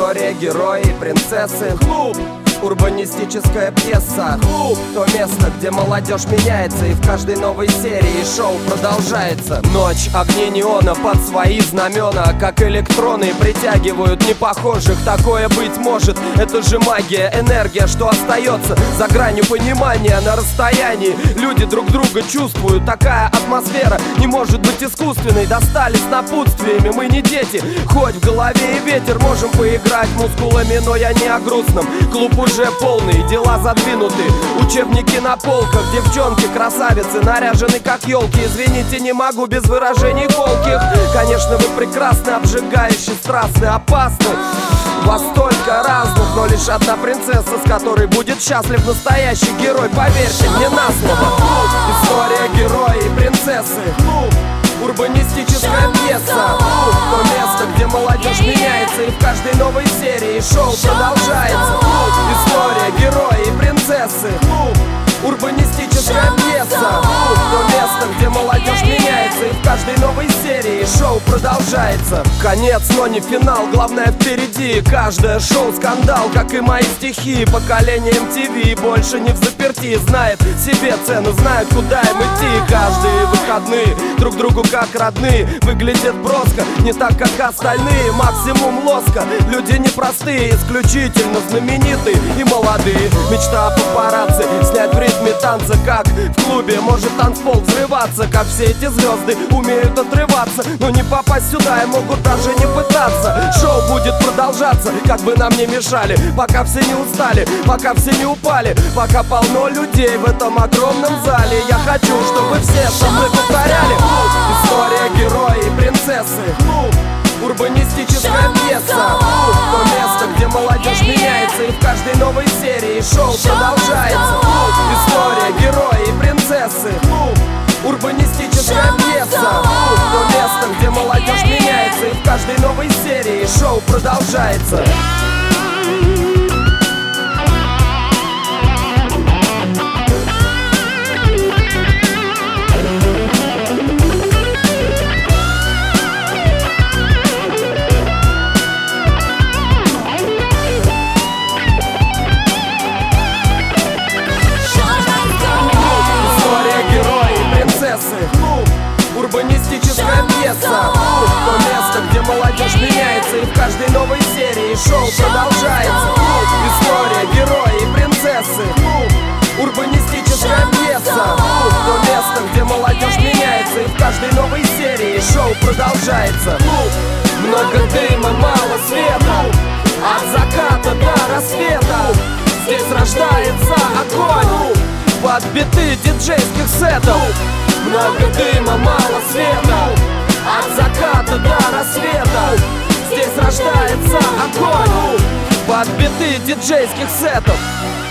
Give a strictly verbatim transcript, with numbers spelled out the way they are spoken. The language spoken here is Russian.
История, герои и принцессы. Клуб. Урбанистическая пьеса. Клуб. То место, где молодежь меняется, и в каждой новой серии шоу продолжается. Ночь, огни неона под свои знамена, как электроны притягивают непохожих. Такое быть может, это же магия, энергия, что остается за гранью понимания. На расстоянии люди друг друга чувствуют. Такая атмосфера не может быть искусственной. Достались напутствиями, мы не дети. Хоть в голове и ветер, можем поиграть мускулами, но я не о грустном. Клуб уже полный, дела задвинуты, учебники на полках. Девчонки, красавицы, наряжены как елки. Извините, не могу без выражений колких. Конечно, вы прекрасны, обжигающие, страстны, опасны. Вас столько разных, но лишь одна принцесса, с которой будет счастлив настоящий герой. Поверьте мне на слово. История, герои и принцессы. Урбанистическая пьеса. То место, где молодежь меняется, и в каждой новой серии шоу продолжается. История, герои и принцессы. Урбанистическая пьеса. То место, где молодежь меняется, и в каждой новой серии шоу продолжается. Конец, но не финал, главное впереди. Каждое шоу скандал, как и мои стихи. Поколение эм ти ви больше не в заперти. Знает себе цену, знает, куда им идти. Каждые выходные друг другу как родные. Выглядят броско, не так, как остальные. Максимум лоска, люди непростые, исключительно знаменитые и молодые. Мечта о папарацци, снять в ритме танца, как в клубе. Может танцпол взрываться, как все эти звезды умеют отрываться, но не попасть сюда и могут даже не пытаться. Шоу будет продолжаться, как бы нам не мешали, пока все не устали, пока все не упали, пока полно людей в этом огромном зале. Я хочу, чтобы все со мной повторяли. История, герои и принцессы. Урбанистическая пьеса. То место, где молодежь меняется, и в каждой новой серии шоу продолжается. История, герои и принцессы. Урбанистическая пьеса. То место, где молодежь меняется, и в каждой новой серии шоу продолжается. Урбанистическая пьеса. То место, где молодежь меняется, и в каждой новой серии шоу продолжается. История, герои и принцессы. Урбанистическая пьеса. То место, где молодежь меняется, и в каждой новой серии шоу продолжается. Много дыма, мало света, от заката до рассвета. Здесь рождается огонь под биты диджейских сетов. Много дыма, мало света, от заката до рассвета. Здесь рождается огонь под биты диджейских сетов.